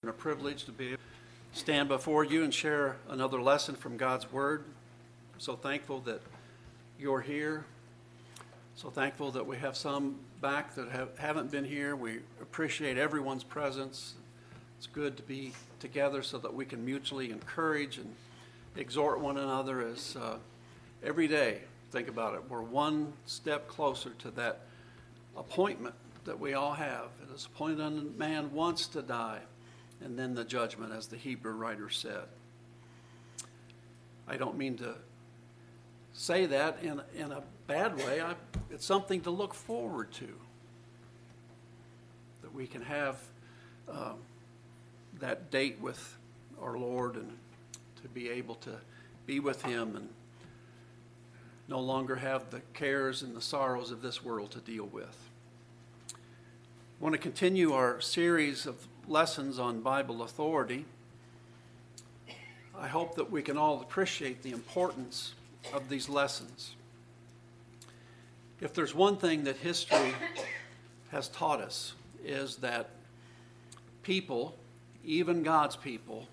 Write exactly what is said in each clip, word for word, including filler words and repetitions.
And a privilege to be able to stand before you and share another lesson from God's Word. I'm so thankful that you're here. So thankful that we have some back that have, haven't been here. We appreciate everyone's presence. It's good to be together so that we can mutually encourage and exhort one another as uh, every day, think about it, we're one step closer to that appointment that we all have. It is appointed unto man once to die, and then the judgment, as the Hebrew writer said. I don't mean to say that in, in a bad way. I, it's something to look forward to, that we can have um, that date with our Lord and to be able to be with Him and no longer have the cares and the sorrows of this world to deal with. I want to continue our series of lessons on Bible authority. I hope that we can all appreciate the importance of these lessons. If there's one thing that history has taught us, is that people, even God's people,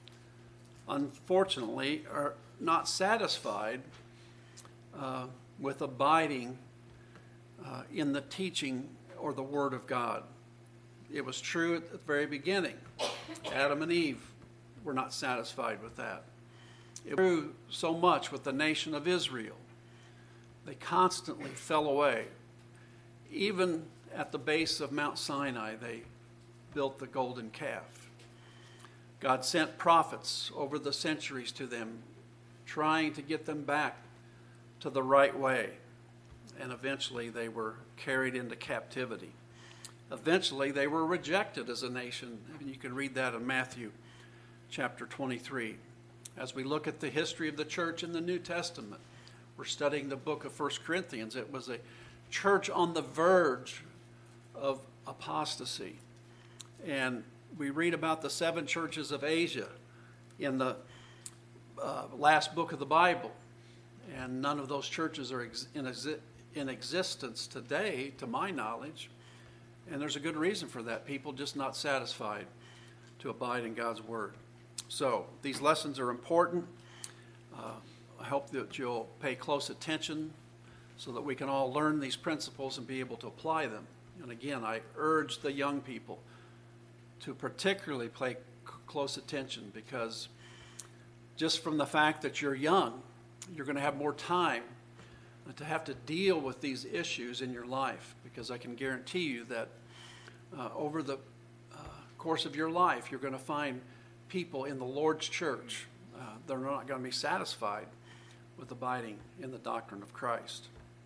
unfortunately are not satisfied uh, with abiding uh, in the teaching or the Word of God. It was true at the very beginning. Adam and Eve were not satisfied with that. It was true so much with the nation of Israel. They constantly fell away. Even at the base of Mount Sinai, they built the golden calf. God sent prophets over the centuries to them, trying to get them back to the right way. And eventually they were carried into captivity. Eventually, they were rejected as a nation. And you can read that in Matthew chapter twenty-three. As we look at the history of the church in the New Testament, we're studying the book of First Corinthians. It was a church on the verge of apostasy. And we read about the seven churches of Asia in the uh, last book of the Bible. And none of those churches are ex- in, exi- in existence today, to my knowledge. And there's a good reason for that. People just not satisfied to abide in God's Word. So these lessons are important. Uh, I hope that you'll pay close attention so that we can all learn these principles and be able to apply them. And again, I urge the young people to particularly pay c- close attention, because just from the fact that you're young, you're going to have more time to have to deal with these issues in your life, because I can guarantee you that uh, over the uh, course of your life, you're going to find people in the Lord's church uh, that are not going to be satisfied with abiding in the doctrine of Christ.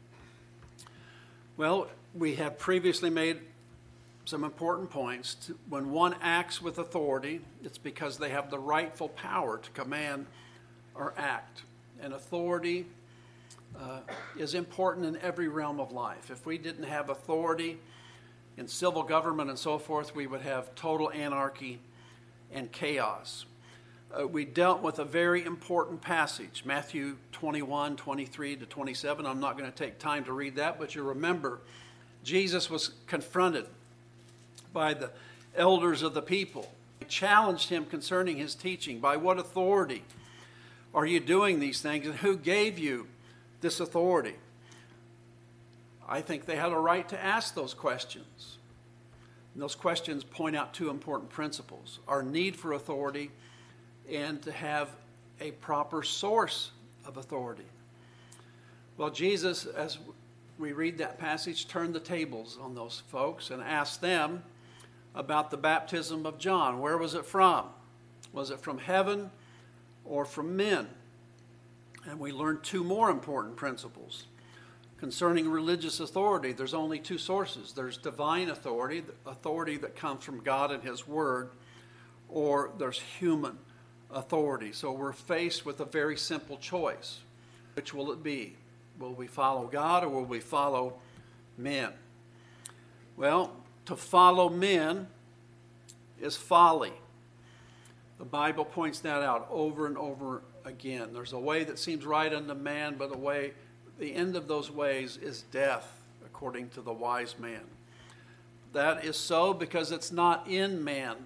Well, we have previously made some important points. To, when one acts with authority, it's because they have the rightful power to command or act. And authority Uh, is important in every realm of life. If we didn't have authority in civil government and so forth, we would have total anarchy and chaos. Uh, we dealt with a very important passage, Matthew twenty-one, twenty-three to twenty-seven. I'm not going to take time to read that, but you remember Jesus was confronted by the elders of the people. They challenged him concerning his teaching. By what authority are you doing these things, and who gave you this authority? I think they had a right to ask those questions. And those questions point out two important principles: our need for authority and to have a proper source of authority. Well, Jesus, as we read that passage, turned the tables on those folks and asked them about the baptism of John. Where was it from? Was it from heaven or from men? And we learned two more important principles. Concerning religious authority, there's only two sources. There's divine authority, the authority that comes from God and His Word, or there's human authority. So we're faced with a very simple choice. Which will it be? Will we follow God or will we follow men? Well, to follow men is folly. The Bible points that out over and over again. There's a way that seems right unto man, but the way, the end of those ways is death, according to the wise man. That is so because it's not in man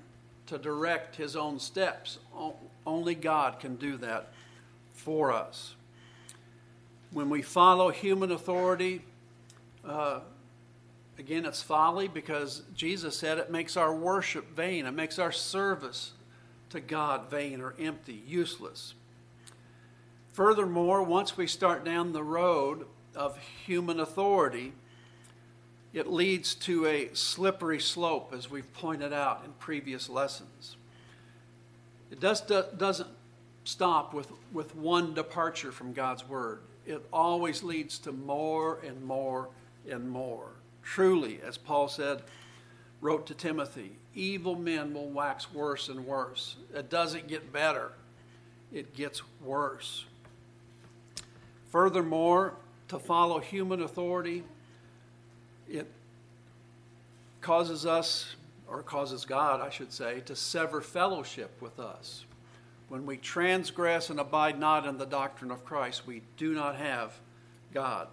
to direct his own steps. Only God can do that for us. When we follow human authority, uh, again, it's folly, because Jesus said it makes our worship vain. It makes our service to God vain or empty, useless. Furthermore, once we start down the road of human authority, it leads to a slippery slope, as we've pointed out in previous lessons. It does, doesn't stop with, with one departure from God's word. It always leads to more and more and more. Truly, as Paul said, wrote to Timothy, evil men will wax worse and worse. It doesn't get better. It gets worse. Furthermore, to follow human authority, it causes us, or causes God, I should say, to sever fellowship with us. When we transgress and abide not in the doctrine of Christ, we do not have God.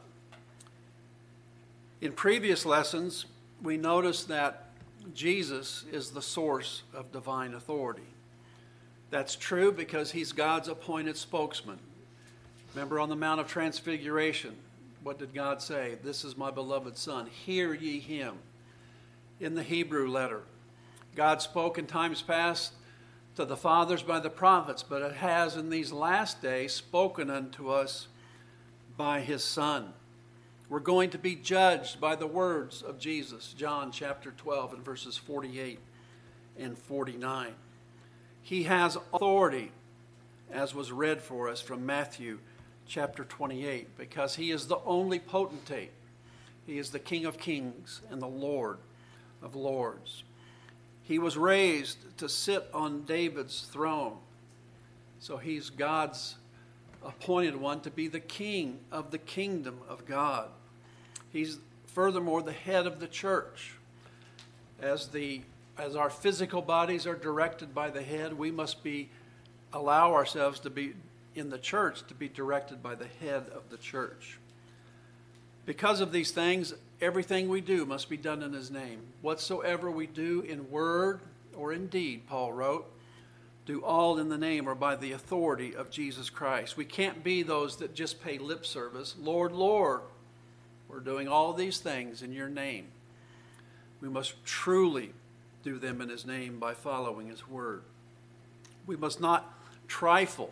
In previous lessons, we noticed that Jesus is the source of divine authority. That's true because he's God's appointed spokesman. Remember on the Mount of Transfiguration, what did God say? This is my beloved Son. Hear ye him. In the Hebrew letter, God spoke in times past to the fathers by the prophets, but it has in these last days spoken unto us by his Son. We're going to be judged by the words of Jesus, John chapter twelve and verses forty-eight and forty-nine. He has authority, as was read for us from Matthew chapter twenty-eight, because he is the only potentate. He is the King of kings and the Lord of lords. He was raised to sit on David's throne. So he's God's appointed one to be the king of the kingdom of God. He's furthermore the head of the church. As the as our physical bodies are directed by the head, we must be allow ourselves to be in the church to be directed by the head of the church. Because of these things, everything we do must be done in his name. Whatsoever we do in word or in deed, Paul wrote, do all in the name or by the authority of Jesus Christ. We can't be those that just pay lip service. Lord, Lord, we're doing all these things in your name. We must truly do them in his name by following his word. We must not trifle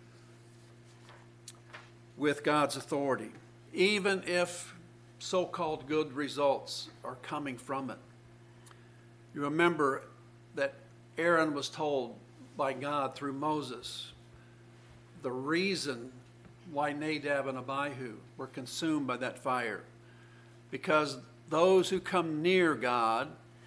with God's authority, even if so-called good results are coming from it. You remember that Aaron was told by God through Moses the reason why Nadab and Abihu were consumed by that fire. Because those who come near God,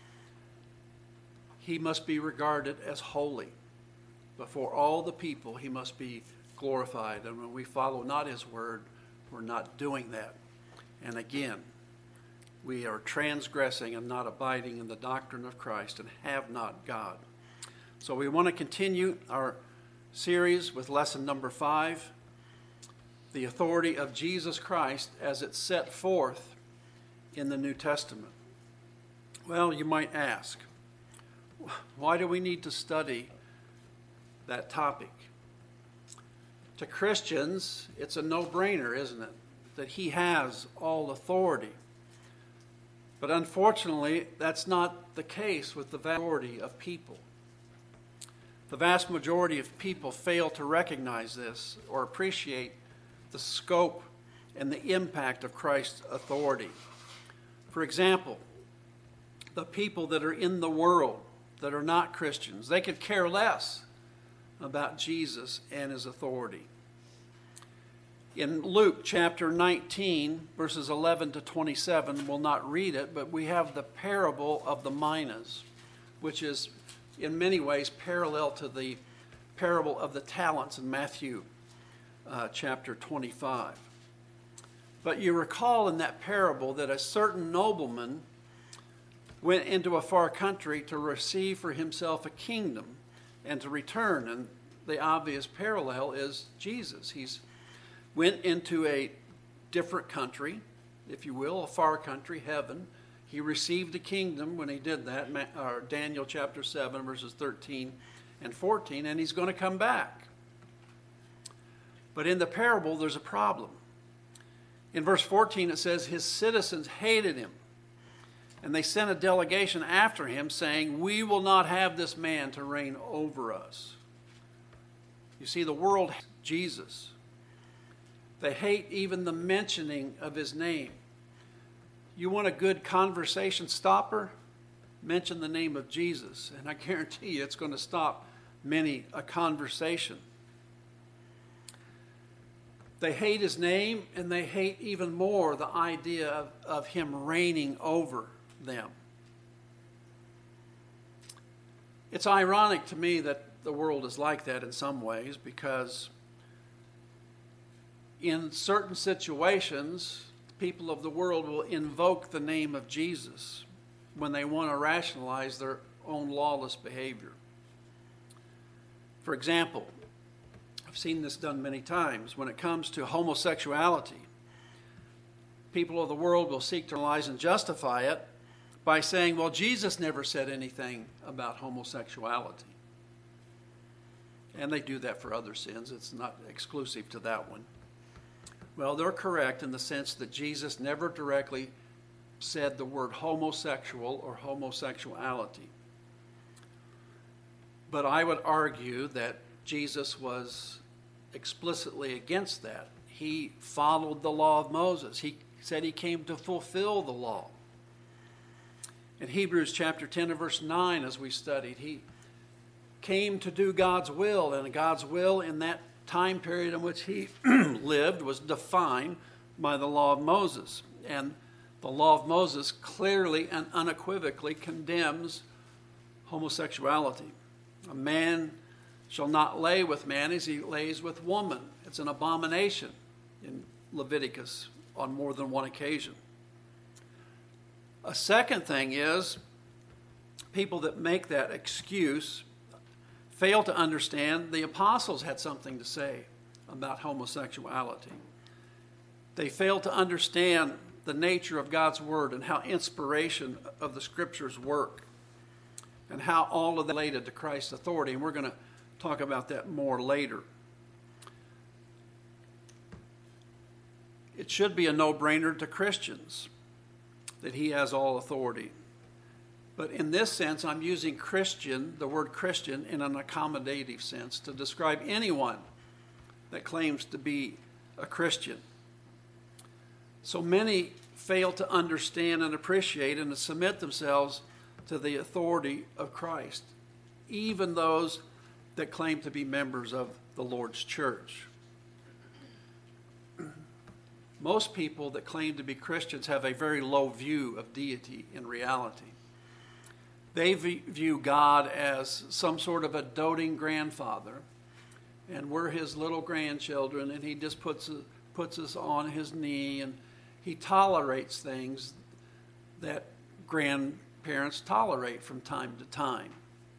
he must be regarded as holy. Before all the people, he must be glorified. And when we follow not his word, we're not doing that. And again, we are transgressing and not abiding in the doctrine of Christ and have not God. So we want to continue our series with lesson number five, the authority of Jesus Christ as it's set forth in the New Testament. Well, you might ask, why do we need to study that topic? To Christians, it's a no-brainer, isn't it? That he has all authority. But unfortunately, that's not the case with the majority of people. The vast majority of people fail to recognize this or appreciate the scope and the impact of Christ's authority. For example, the people that are in the world that are not Christians, they could care less about Jesus and his authority. In Luke chapter nineteen, verses eleven to twenty-seven, we'll not read it, but we have the parable of the minas, which is in many ways parallel to the parable of the talents in Matthew uh, chapter twenty-five. But you recall in that parable that a certain nobleman went into a far country to receive for himself a kingdom and to return. And the obvious parallel is Jesus. He's went into a different country, if you will, a far country, heaven, He received the kingdom when he did that, or Daniel chapter seven, verses thirteen and fourteen, and he's going to come back. But in the parable, there's a problem. In verse fourteen, it says, his citizens hated him, and they sent a delegation after him, saying, we will not have this man to reign over us. You see, the world hates Jesus. They hate even the mentioning of his name. You want a good conversation stopper? Mention the name of Jesus, and I guarantee you it's going to stop many a conversation. They hate his name, and they hate even more the idea of, of him reigning over them. It's ironic to me that the world is like that in some ways, because in certain situations, people of the world will invoke the name of Jesus when they want to rationalize their own lawless behavior. For example, I've seen this done many times. When it comes to homosexuality, people of the world will seek to rationalize and justify it by saying, well, Jesus never said anything about homosexuality. And they do that for other sins. It's not exclusive to that one. Well, they're correct in the sense that Jesus never directly said the word homosexual or homosexuality. But I would argue that Jesus was explicitly against that. He followed the law of Moses. He said he came to fulfill the law. In Hebrews chapter ten and verse nine, as we studied, he came to do God's will, and God's will in that time period in which he lived was defined by the law of Moses. And the law of Moses clearly and unequivocally condemns homosexuality. A man shall not lay with man as he lays with woman. It's an abomination in Leviticus on more than one occasion. A second thing is, people that make that excuse fail to understand the apostles had something to say about homosexuality. They fail to understand the nature of God's word and how inspiration of the scriptures work and how all of that related to Christ's authority. And we're going to talk about that more later. It should be a no-brainer to Christians that he has all authority. But in this sense, I'm using Christian, the word Christian, in an accommodative sense to describe anyone that claims to be a Christian. So many fail to understand and appreciate and to submit themselves to the authority of Christ, even those that claim to be members of the Lord's church. Most people that claim to be Christians have a very low view of deity in reality. They view God as some sort of a doting grandfather, and we're his little grandchildren, and he just puts, puts us on his knee, and he tolerates things that grandparents tolerate from time to time.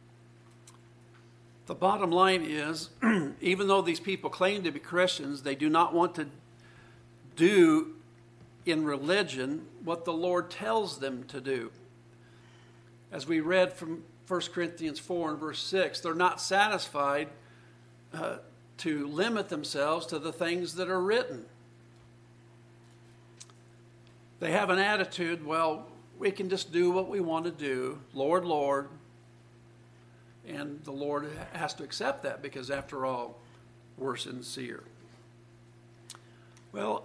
The bottom line is, even though these people claim to be Christians, they do not want to do in religion what the Lord tells them to do. As we read from First Corinthians four and verse six, they're not satisfied uh, to limit themselves to the things that are written. They have an attitude, well, we can just do what we want to do, Lord, Lord. And the Lord has to accept that because, after all, we're sincere. Well,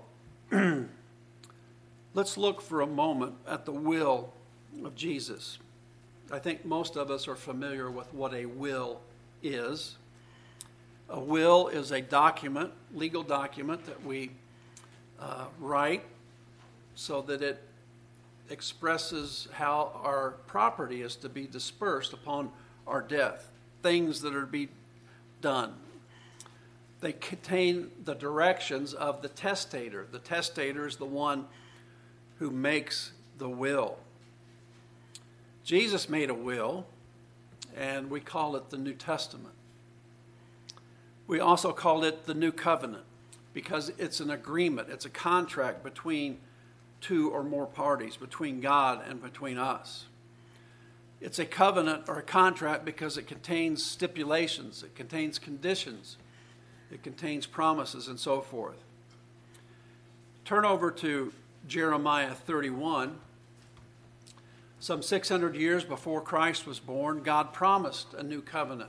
let's look for a moment at the will of Jesus. I think most of us are familiar with what a will is. A will is a document, legal document that we uh, write so that it expresses how our property is to be dispersed upon our death, things that are to be done. They contain the directions of the testator. The testator is the one who makes the will. Jesus made a will, and we call it the New Testament. We also call it the New Covenant because it's an agreement, it's a contract between two or more parties, between God and between us. It's a covenant or a contract because it contains stipulations, it contains conditions, it contains promises, and so forth. Turn over to Jeremiah thirty-one. Some six hundred years before Christ was born, God promised a new covenant.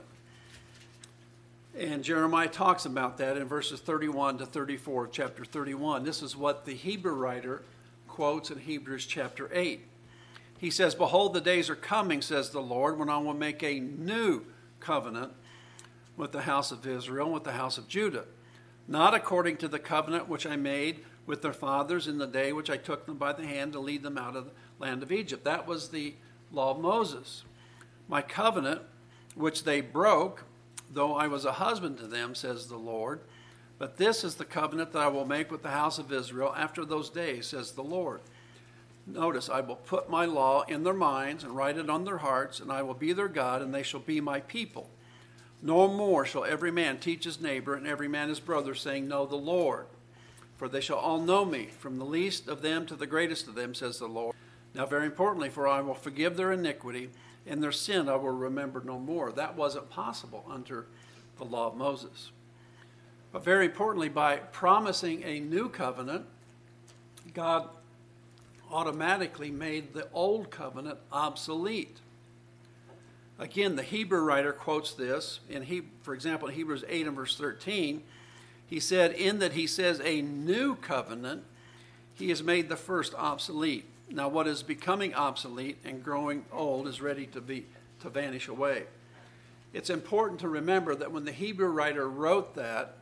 And Jeremiah talks about that in verses thirty-one to thirty-four of chapter thirty-one. This is what the Hebrew writer quotes in Hebrews chapter eight. He says, "Behold, the days are coming, says the Lord, when I will make a new covenant with the house of Israel and with the house of Judah, not according to the covenant which I made with their fathers in the day which I took them by the hand to lead them out of the land of Egypt." That was the law of Moses. "My covenant, which they broke, though I was a husband to them, says the Lord. But this is the covenant that I will make with the house of Israel after those days, says the Lord. Notice, I will put my law in their minds and write it on their hearts, and I will be their God, and they shall be my people. No more shall every man teach his neighbor and every man his brother, saying, Know the Lord. For they shall all know me, from the least of them to the greatest of them, says the Lord. Now, very importantly, for I will forgive their iniquity, and their sin I will remember no more." That wasn't possible under the law of Moses. But very importantly, by promising a new covenant, God automatically made the old covenant obsolete. Again, the Hebrew writer quotes this, in he, for example, in Hebrews eight and verse thirteen, he said, "In that he says a new covenant, he has made the first obsolete. Now what is becoming obsolete and growing old is ready to be to vanish away." It's important to remember that when the Hebrew writer wrote that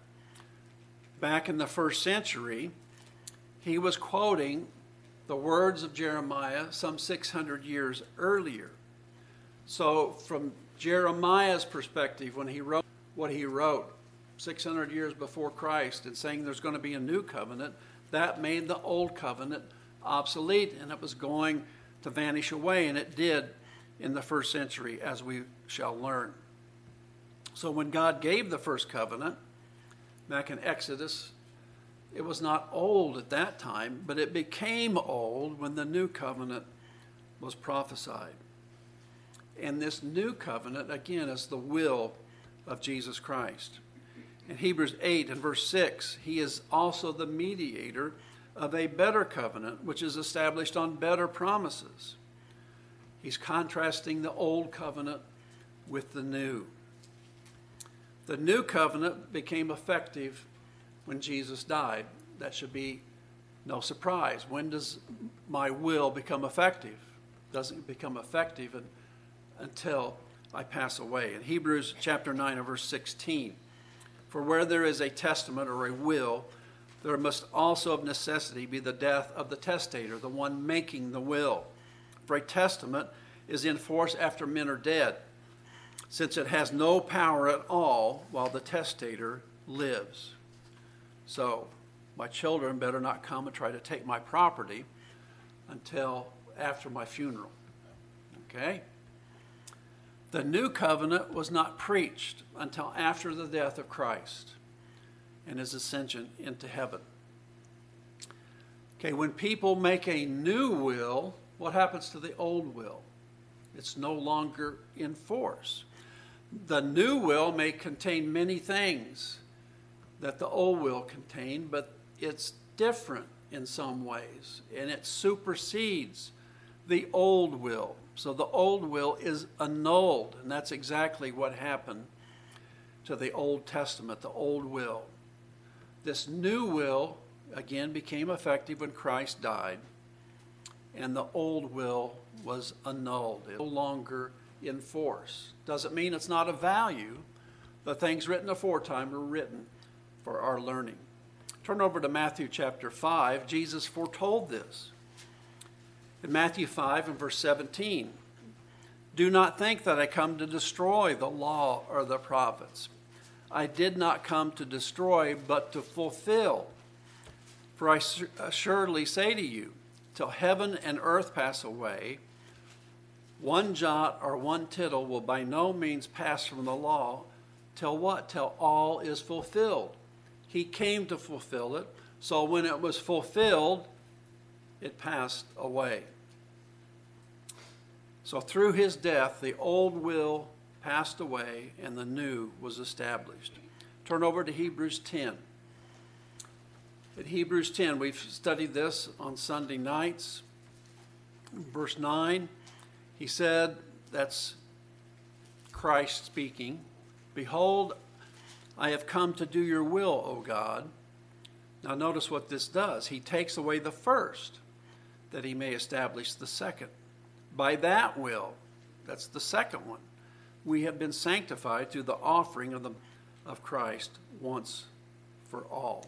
back in the first century, he was quoting the words of Jeremiah some six hundred years earlier. So from Jeremiah's perspective, when he wrote what he wrote six hundred years before Christ and saying there's going to be a new covenant, that made the old covenant obsolete, and it was going to vanish away, and it did in the first century, as we shall learn. So when God gave the first covenant, back in Exodus, it was not old at that time, but it became old when the new covenant was prophesied. And this new covenant, again, is the will of Jesus Christ. In Hebrews eight and verse six, he is also the mediator of a better covenant, which is established on better promises. He's contrasting the old covenant with the new. The new covenant became effective when Jesus died. That should be no surprise. When does my will become effective? It doesn't become effective until I pass away. In Hebrews chapter nine and verse sixteen, "For where there is a testament or a will, there must also of necessity be the death of the testator, the one making the will. For a testament is in force after men are dead, since it has no power at all while the testator lives." So my children better not come and try to take my property until after my funeral. Okay? The new covenant was not preached until after the death of Christ and his ascension into heaven. Okay, when people make a new will, what happens to the old will? It's no longer in force. The new will may contain many things that the old will contained, but it's different in some ways, and it supersedes the old will. So the old will is annulled, and that's exactly what happened to the Old Testament, the old will. This new will, again, became effective when Christ died, and the old will was annulled. It's no longer in force. Doesn't mean it's not of value. The things written aforetime were written for our learning. Turn over to Matthew chapter five. Jesus foretold this. In Matthew five and verse seventeen, "Do not think that I come to destroy the law or the prophets. I did not come to destroy, but to fulfill. For I assuredly say to you, till heaven and earth pass away, one jot or one tittle will by no means pass from the law, till what? Till all is fulfilled." He came to fulfill it. So when it was fulfilled, it passed away. So through his death, the old will passed away and the new was established. Turn over to Hebrews ten. In Hebrews ten, we've studied this on Sunday nights. Verse nine, he said, that's Christ speaking, "Behold, I have come to do your will, O God." Now notice what this does. He takes away the first, that he may establish the second. By that will, that's the second one, we have been sanctified through the offering of, the, of Christ once for all.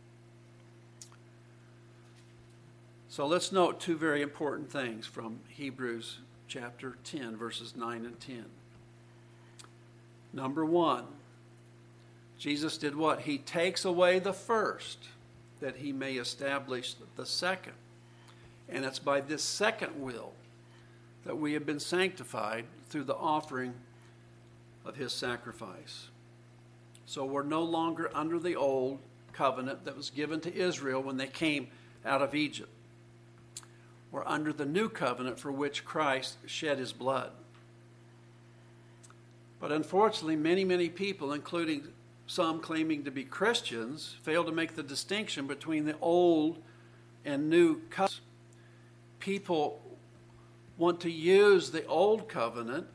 So let's note two very important things from Hebrews chapter ten, verses nine and ten. Number one, Jesus did what? He takes away the first, that he may establish the second. And it's by this second will that we have been sanctified through the offering of his sacrifice. So we're no longer under the old covenant that was given to Israel when they came out of Egypt. We're under the new covenant for which Christ shed his blood. But unfortunately, many, many people, including some claiming to be Christians, fail to make the distinction between the old and new covenant. People want to use the old covenant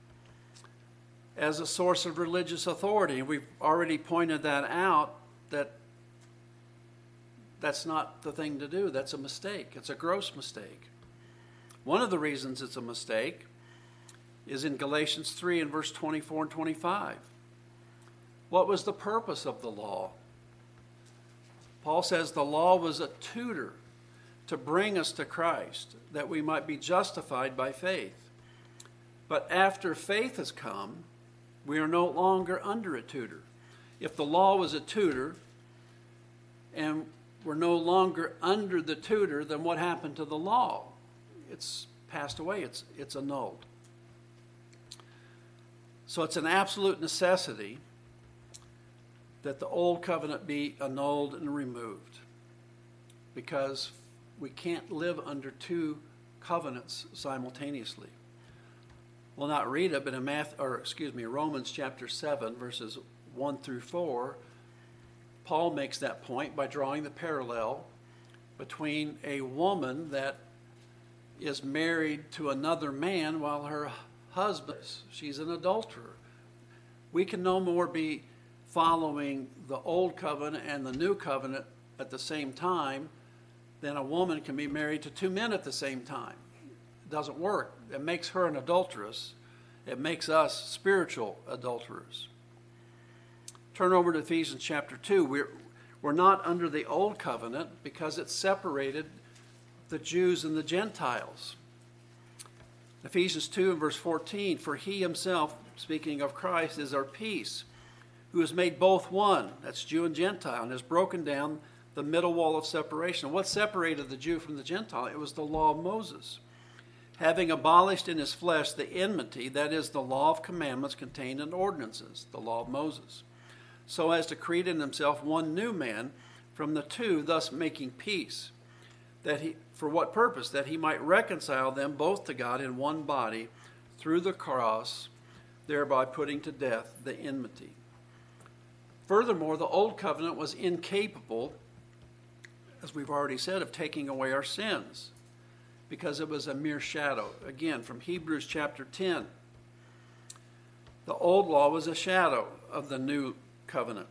as a source of religious authority. And we've already pointed that out, that that's not the thing to do. That's a mistake. It's a gross mistake. One of the reasons it's a mistake is in Galatians three and verse twenty-four and twenty-five. What was the purpose of the law? Paul says the law was a tutor to bring us to Christ, that we might be justified by faith. But after faith has come, we are no longer under a tutor. If the law was a tutor and we're no longer under the tutor, then what happened to the law? It's passed away. It's, it's annulled. So it's an absolute necessity that the old covenant be annulled and removed, because we can't live under two covenants simultaneously. We'll not read it, but in Math, or excuse me, Romans chapter seven, verses one through four, Paul makes that point by drawing the parallel between a woman that is married to another man while her husband, she's an adulterer. We can no more be following the old covenant and the new covenant at the same time than a woman can be married to two men at the same time. It doesn't work. It makes her an adulteress. It makes us spiritual adulterers. Turn over to Ephesians chapter two. We're, we're not under the old covenant because it separated the Jews and the Gentiles. Ephesians two and verse fourteen, "For he himself," speaking of Christ, "is our peace, who has made both one," that's Jew and Gentile, "and has broken down the middle wall of separation." What separated the Jew from the Gentile? It was the law of Moses. "Having abolished in his flesh the enmity," that is, the law of commandments contained in ordinances, the law of Moses, "so as to create in himself one new man from the two, thus making peace." That he, for what purpose? That he might reconcile them both to God in one body through the cross, thereby putting to death the enmity. Furthermore, the old covenant was incapable, as we've already said, of taking away our sins, because it was a mere shadow. Again, from Hebrews chapter ten, the old law was a shadow of the new covenant.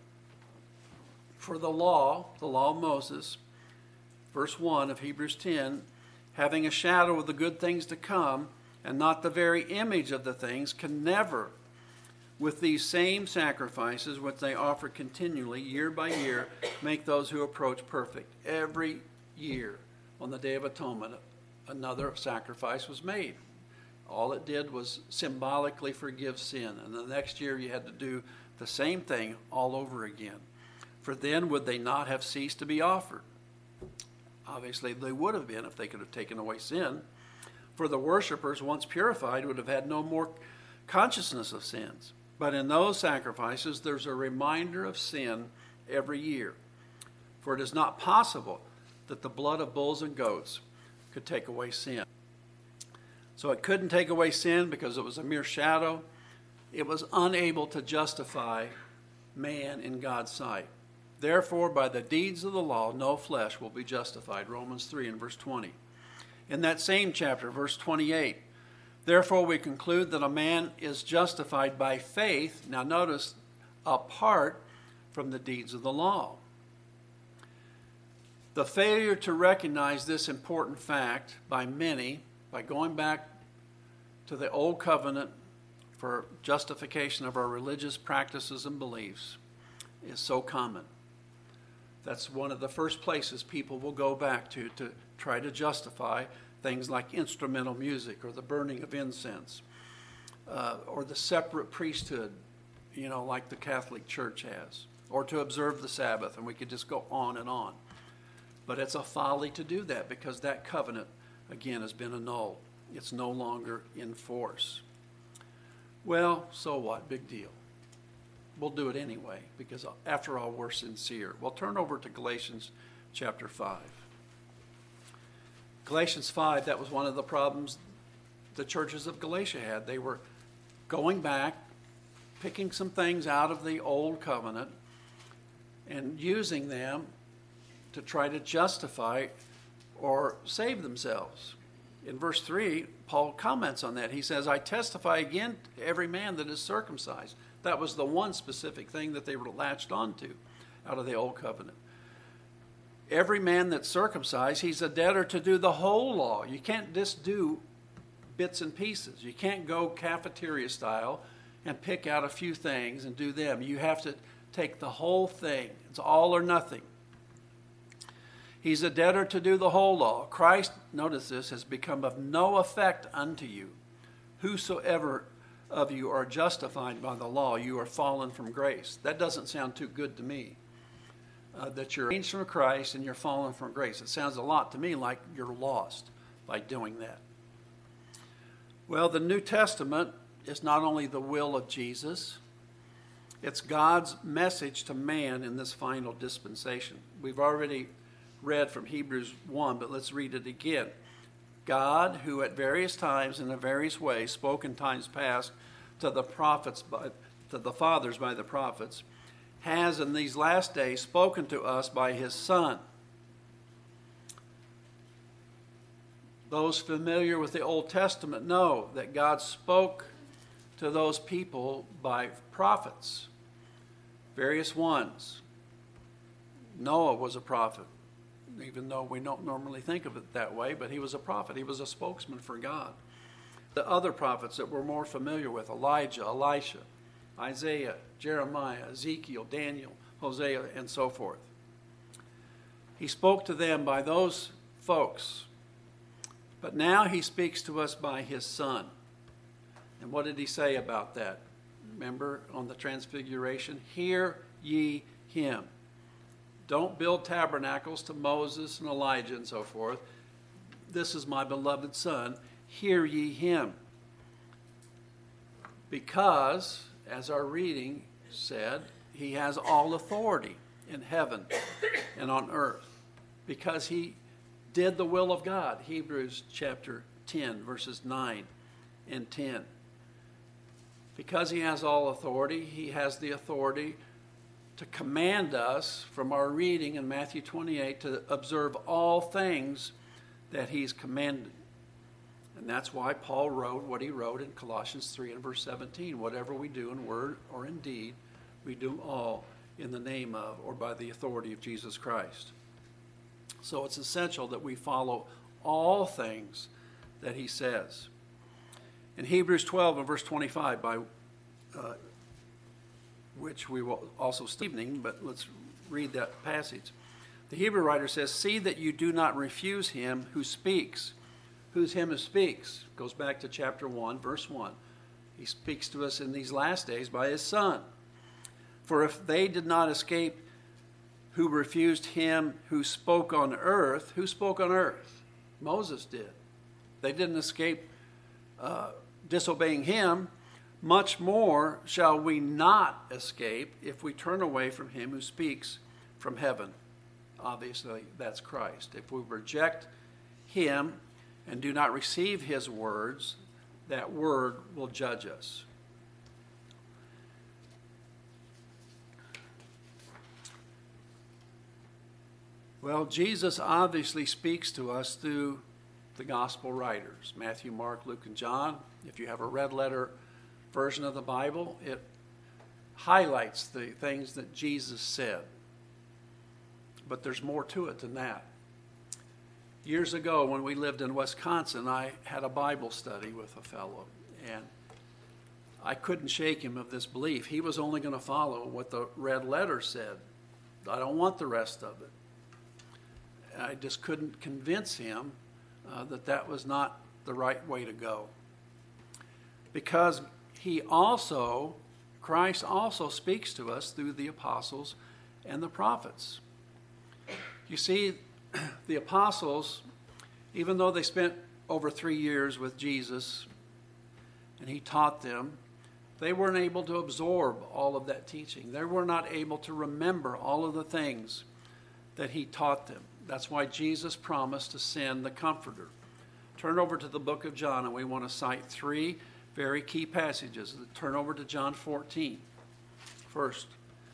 For the law, the law of Moses, verse one of Hebrews ten, "having a shadow of the good things to come, and not the very image of the things, can never, with these same sacrifices which they offer continually, year by year, make those who approach perfect." Every year, on the Day of Atonement, another sacrifice was made. All it did was symbolically forgive sin. And the next year you had to do the same thing all over again. For then would they not have ceased to be offered? Obviously, they would have been if they could have taken away sin. For the worshipers, once purified, would have had no more consciousness of sins. But in those sacrifices, there's a reminder of sin every year. For it is not possible that the blood of bulls and goats could take away sin. So it couldn't take away sin because it was a mere shadow. It was unable to justify man in God's sight. Therefore, by the deeds of the law, no flesh will be justified. Romans three and verse twenty. In that same chapter, verse twenty-eight, therefore we conclude that a man is justified by faith, now notice, apart from the deeds of the law. The failure to recognize this important fact by many, by going back to the old covenant for justification of our religious practices and beliefs, is so common. That's one of the first places people will go back to to try to justify things like instrumental music or the burning of incense uh, or the separate priesthood, you know, like the Catholic Church has, or to observe the Sabbath, and we could just go on and on. But it's a folly to do that because that covenant, again, has been annulled. It's no longer in force. Well, so what? Big deal. We'll do it anyway because, after all, we're sincere. Well, turn over to Galatians chapter five. Galatians five, that was one of the problems the churches of Galatia had. They were going back, picking some things out of the old covenant and using them to try to justify or save themselves. In verse three, Paul comments on that. He says, I testify again to every man that is circumcised. That was the one specific thing that they were latched onto out of the old covenant. Every man that's circumcised, he's a debtor to do the whole law. You can't just do bits and pieces. You can't go cafeteria style and pick out a few things and do them. You have to take the whole thing. It's all or nothing. He's a debtor to do the whole law. Christ, notice this, has become of no effect unto you. Whosoever of you are justified by the law, you are fallen from grace. That doesn't sound too good to me. Uh, that you're changed from Christ and you're fallen from grace. It sounds a lot to me like you're lost by doing that. Well, the New Testament is not only the will of Jesus, it's God's message to man in this final dispensation. We've already read from Hebrews one, but let's read it again. God, who at various times and in various ways spoke in times past to the prophets, by, to the fathers by the prophets, has in these last days spoken to us by his Son. Those familiar with the Old Testament know that God spoke to those people by prophets, various ones. Noah was a prophet, even though we don't normally think of it that way, but he was a prophet. He was a spokesman for God. The other prophets that we're more familiar with, Elijah, Elisha, Isaiah, Jeremiah, Ezekiel, Daniel, Hosea, and so forth. He spoke to them by those folks, but now he speaks to us by his Son. And what did he say about that? Remember on the Transfiguration? Hear ye him. Don't build tabernacles to Moses and Elijah and so forth. This is my beloved Son. Hear ye him. Because, as our reading said, he has all authority in heaven and on earth. Because he did the will of God. Hebrews chapter ten, verses nine and ten. Because he has all authority, he has the authority to command us from our reading in Matthew twenty-eight to observe all things that he's commanded. And that's why Paul wrote what he wrote in Colossians three and verse seventeen. Whatever we do in word or in deed, we do all in the name of or by the authority of Jesus Christ. So it's essential that we follow all things that he says. In Hebrews twelve and verse twenty-five, by uh, which we will also study this evening, but let's read that passage. The Hebrew writer says, see that you do not refuse him who speaks. Who's him who speaks? Goes back to chapter one, verse one. He speaks to us in these last days by his Son. For if they did not escape who refused him who spoke on earth, who spoke on earth? Moses did. They didn't escape uh, disobeying him. Much more shall we not escape if we turn away from him who speaks from heaven. Obviously, that's Christ. If we reject him and do not receive his words, that word will judge us. Well, Jesus obviously speaks to us through the gospel writers, Matthew, Mark, Luke, and John. If you have a red letter version of the Bible, it highlights the things that Jesus said. But there's more to it than that. Years ago, when we lived in Wisconsin, I had a Bible study with a fellow, and I couldn't shake him of this belief. He was only going to follow what the red letter said. I don't want the rest of it. I just couldn't convince him uh, that that was not the right way to go. Because he also, Christ also speaks to us through the apostles and the prophets. You see, the apostles, even though they spent over three years with Jesus and he taught them, they weren't able to absorb all of that teaching. They were not able to remember all of the things that he taught them. That's why Jesus promised to send the Comforter. Turn over to the book of John, and we want to cite three very key passages. Turn over to John fourteen first.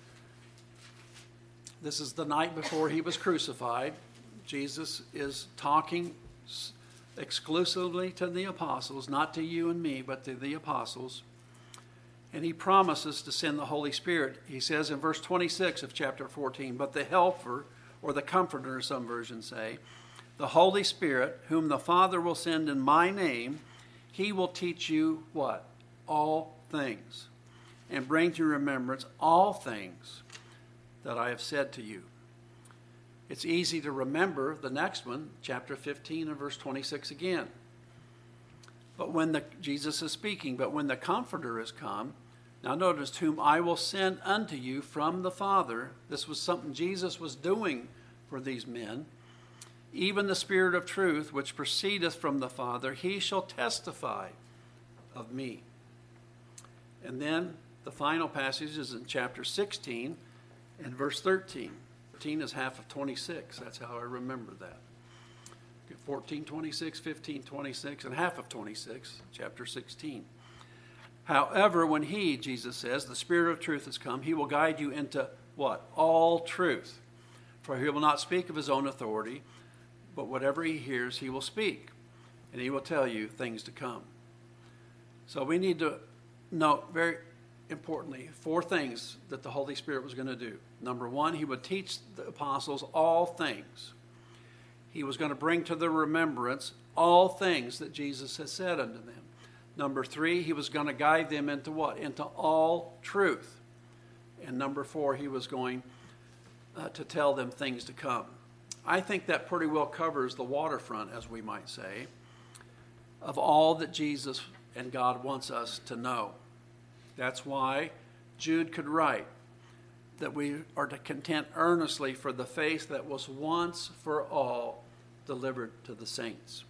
This is the night before he was crucified. Jesus is talking exclusively to the apostles, not to you and me, but to the apostles. And he promises to send the Holy Spirit. He says in verse twenty-six of chapter fourteen, but the Helper, or the Comforter, some versions say, the Holy Spirit, whom the Father will send in my name, he will teach you what? All things, and bring to remembrance all things that I have said to you. It's easy to remember the next one, chapter fifteen and verse twenty-six again. But when the, Jesus is speaking, but when the Comforter is come, now notice, whom I will send unto you from the Father. This was something Jesus was doing for these men. Even the Spirit of truth, which proceedeth from the Father, he shall testify of me. And then the final passage is in chapter sixteen and verse thirteen. thirteen is half of twenty-six. That's how I remember that. fourteen, twenty-six, fifteen, twenty-six, and half of twenty-six, chapter sixteen. However, when he, Jesus says, the Spirit of truth has come, he will guide you into what? All truth. For he will not speak of his own authority, but whatever he hears, he will speak. And he will tell you things to come. So we need to note very importantly four things that the Holy Spirit was going to do. Number one, he would teach the apostles all things. He was going to bring to their remembrance all things that Jesus had said unto them. Number three, he was going to guide them into what? Into all truth. And number four, he was going uh, to tell them things to come. I think that pretty well covers the waterfront, as we might say, of all that Jesus and God wants us to know. That's why Jude could write that we are to contend earnestly for the faith that was once for all delivered to the saints.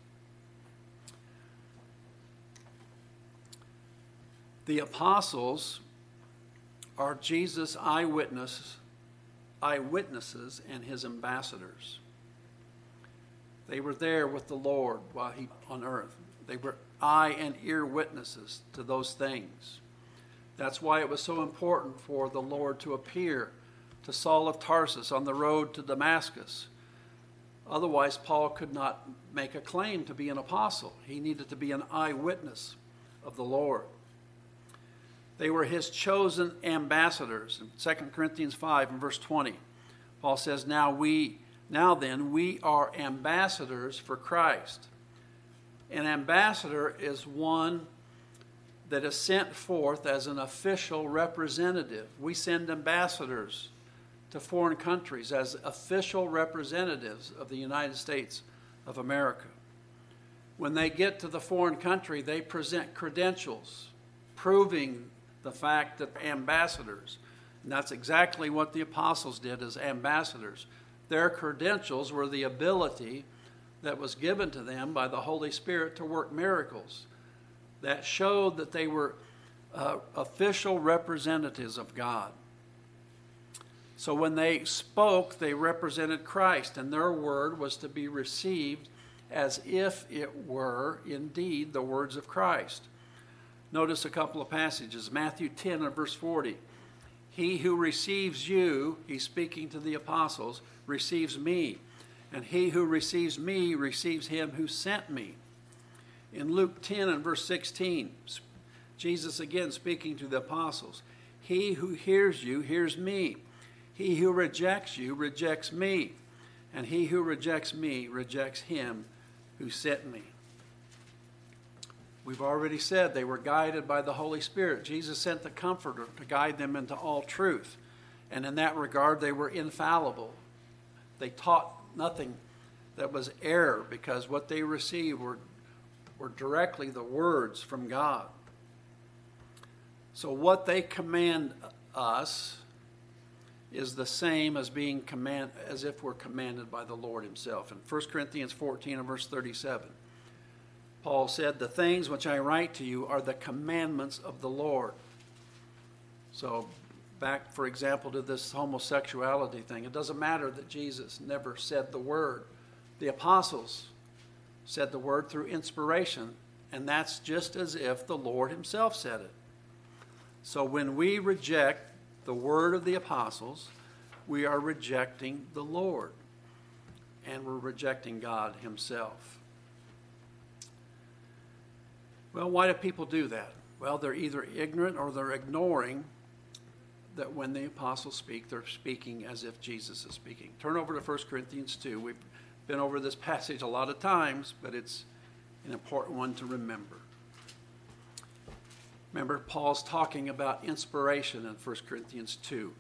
The apostles are Jesus' eyewitnesses, eyewitnesses and his ambassadors. They were there with the Lord while he was on earth. They were eye and ear witnesses to those things. That's why it was so important for the Lord to appear to Saul of Tarsus on the road to Damascus. Otherwise, Paul could not make a claim to be an apostle. He needed to be an eyewitness of the Lord. They were his chosen ambassadors. In Second Corinthians five and verse twenty, Paul says, Now we, now then, we are ambassadors for Christ. An ambassador is one that is sent forth as an official representative. We send ambassadors to foreign countries as official representatives of the United States of America. When they get to the foreign country, they present credentials proving the fact that ambassadors, and that's exactly what the apostles did as ambassadors. Their credentials were the ability that was given to them by the Holy Spirit to work miracles that showed that they were uh, official representatives of God. So when they spoke, they represented Christ, and their word was to be received as if it were indeed the words of Christ. Notice a couple of passages. Matthew ten and verse forty. He who receives you, he's speaking to the apostles, receives me. And he who receives me receives him who sent me. In Luke ten and verse sixteen, Jesus again speaking to the apostles. He who hears you hears me. He who rejects you rejects me. And he who rejects me rejects him who sent me. We've already said they were guided by the Holy Spirit. Jesus sent the Comforter to guide them into all truth. And in that regard, they were infallible. They taught nothing that was error because what they received were, were directly the words from God. So what they command us is the same as being command as if we're commanded by the Lord himself. In First Corinthians fourteen and verse thirty-seven, Paul said, the things which I write to you are the commandments of the Lord. So back, for example, to this homosexuality thing, it doesn't matter that Jesus never said the word. The apostles said the word through inspiration, and that's just as if the Lord himself said it. So when we reject the word of the apostles, we are rejecting the Lord, and we're rejecting God himself. Well, why do people do that? Well, they're either ignorant or they're ignoring that when the apostles speak, they're speaking as if Jesus is speaking. Turn over to First Corinthians two. We've been over this passage a lot of times, but it's an important one to remember. Remember, Paul's talking about inspiration in First Corinthians two.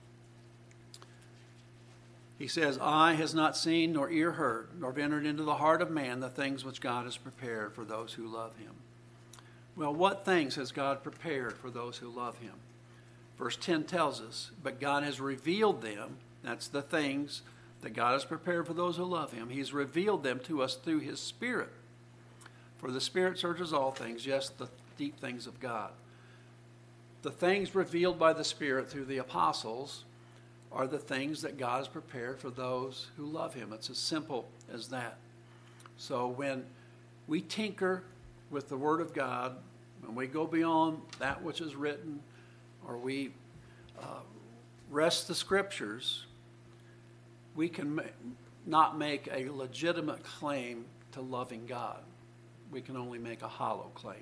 He says, eye has not seen, nor ear heard, nor have entered into the heart of man the things which God has prepared for those who love him. Well, what things has God prepared for those who love him? Verse ten tells us, but God has revealed them. That's the things that God has prepared for those who love him. He's revealed them to us through his Spirit. For the Spirit searches all things, yes, the deep things of God. The things revealed by the Spirit through the apostles are the things that God has prepared for those who love him. It's as simple as that. So when we tinker with the Word of God, when we go beyond that which is written, or we uh, wrest the Scriptures, we can ma- not make a legitimate claim to loving God. We can only make a hollow claim.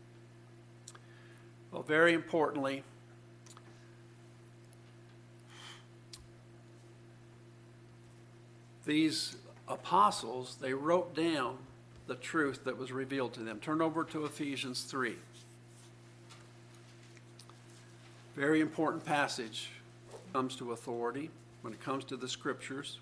Well, very importantly, these apostles, they wrote down the truth that was revealed to them. Turn over to Ephesians three. Very important passage when it comes to authority, when it comes to the Scriptures.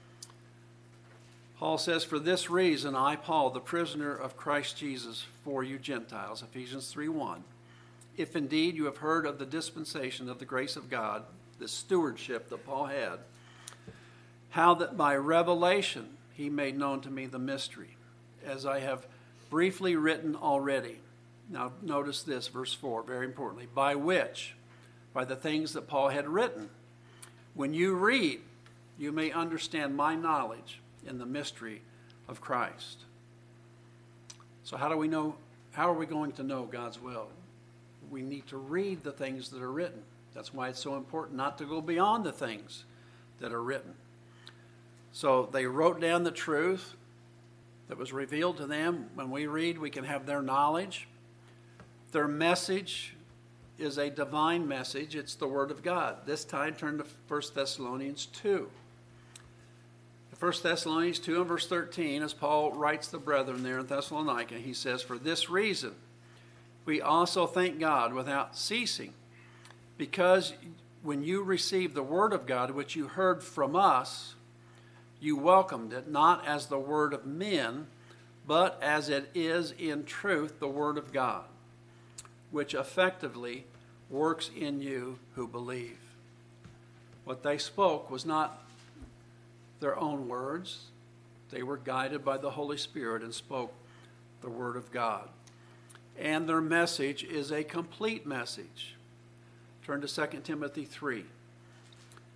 Paul says, for this reason, I, Paul, the prisoner of Christ Jesus, for you Gentiles, Ephesians three one, if indeed you have heard of the dispensation of the grace of God, the stewardship that Paul had, how that by revelation he made known to me the mystery, as I have briefly written already. Now notice this, verse four, very importantly, by which, by the things that Paul had written, when you read, you may understand my knowledge in the mystery of Christ. So how do we know, how are we going to know God's will? We need to read the things that are written. That's why it's so important not to go beyond the things that are written. So they wrote down the truth that was revealed to them. When we read, we can have their knowledge. Their message is a divine message. It's the Word of God. This time, turn to First Thessalonians two. First Thessalonians two and verse thirteen, as Paul writes the brethren there in Thessalonica, he says, for this reason we also thank God without ceasing, because when you received the word of God, which you heard from us, you welcomed it, not as the word of men, but as it is in truth the word of God, which effectively works in you who believe. What they spoke was not their own words. They were guided by the Holy Spirit and spoke the word of God. And their message is a complete message. Turn to Second Timothy three.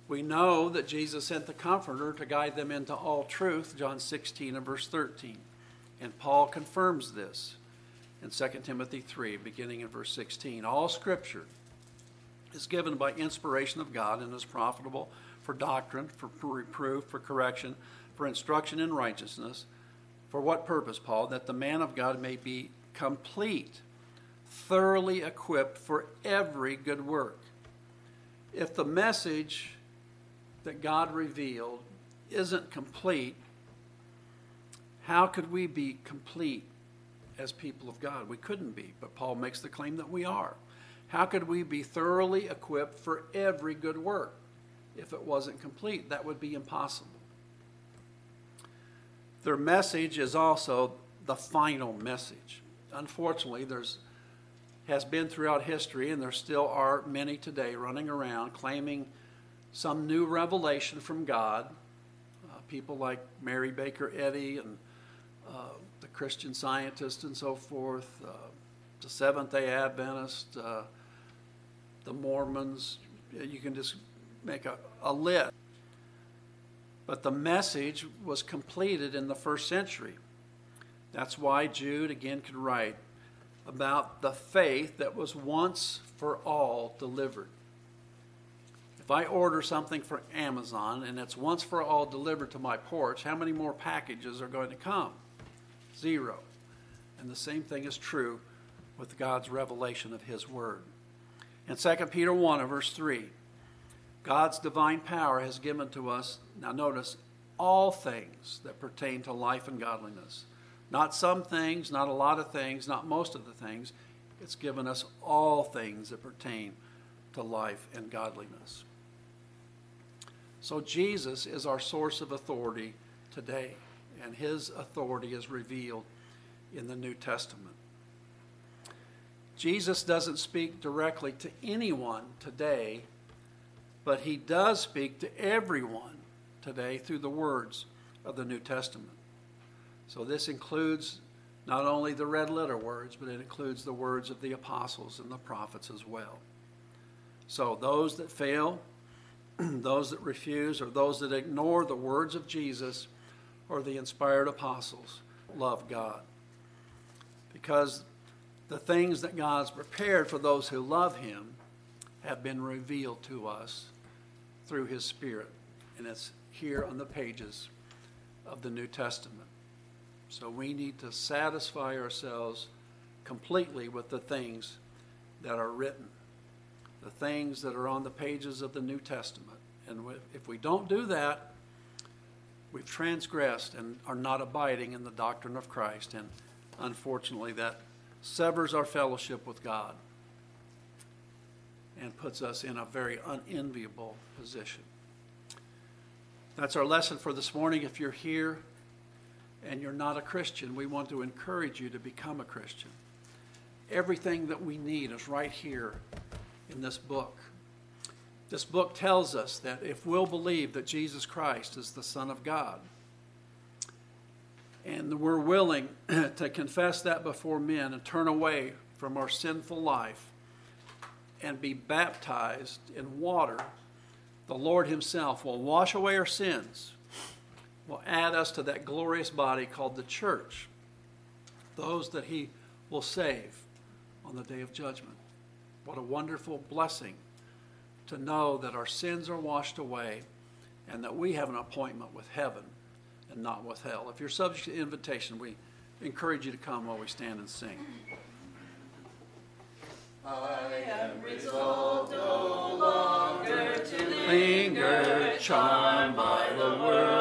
We know that Jesus sent the Comforter to guide them into all truth, John sixteen and verse thirteen. And Paul confirms this in Second Timothy three, beginning in verse sixteen. All Scripture is given by inspiration of God and is profitable for doctrine, for reproof, for correction, for instruction in righteousness. For what purpose, Paul? That the man of God may be complete, thoroughly equipped for every good work. If the message that God revealed isn't complete, how could we be complete as people of God? We couldn't be, but Paul makes the claim that we are. How could we be thoroughly equipped for every good work if it wasn't complete? That would be impossible. Their message is also the final message. Unfortunately, there's has been throughout history, and there still are many today running around claiming some new revelation from God. Uh, people like Mary Baker Eddy and uh, the Christian Scientist and so forth, uh, the Seventh-day Adventist, uh, the Mormons. You can just make a, a list. But the message was completed in the first century. That's why Jude again could write about the faith that was once for all delivered. If I order something for Amazon and it's once for all delivered to my porch, how many more packages are going to come? Zero. And the same thing is true with God's revelation of His Word. In Second Peter one and verse three, God's divine power has given to us, now notice, all things that pertain to life and godliness. Not some things, not a lot of things, not most of the things. It's given us all things that pertain to life and godliness. So Jesus is our source of authority today, and His authority is revealed in the New Testament. Jesus doesn't speak directly to anyone today, but He does speak to everyone today through the words of the New Testament. So this includes not only the red letter words, but it includes the words of the apostles and the prophets as well. So those that fail, those that refuse, or those that ignore the words of Jesus or the inspired apostles love God. Because the things that God's prepared for those who love Him have been revealed to us through His Spirit. And it's here on the pages of the New Testament. So we need to satisfy ourselves completely with the things that are written, the things that are on the pages of the New Testament. And if we don't do that, we've transgressed and are not abiding in the doctrine of Christ. And unfortunately, that severs our fellowship with God and puts us in a very unenviable position. That's our lesson for this morning. If you're here and you're not a Christian, we want to encourage you to become a Christian. Everything that we need is right here in this book. This book tells us that if we'll believe that Jesus Christ is the Son of God, and we're willing to confess that before men and turn away from our sinful life and be baptized in water, the Lord Himself will wash away our sins, will add us to that glorious body called the church, those that He will save on the day of judgment. What a wonderful blessing to know that our sins are washed away and that we have an appointment with heaven and not with hell. If you're subject to invitation, we encourage you to come while we stand and sing. I am resolved no longer to Linger, charmed by the word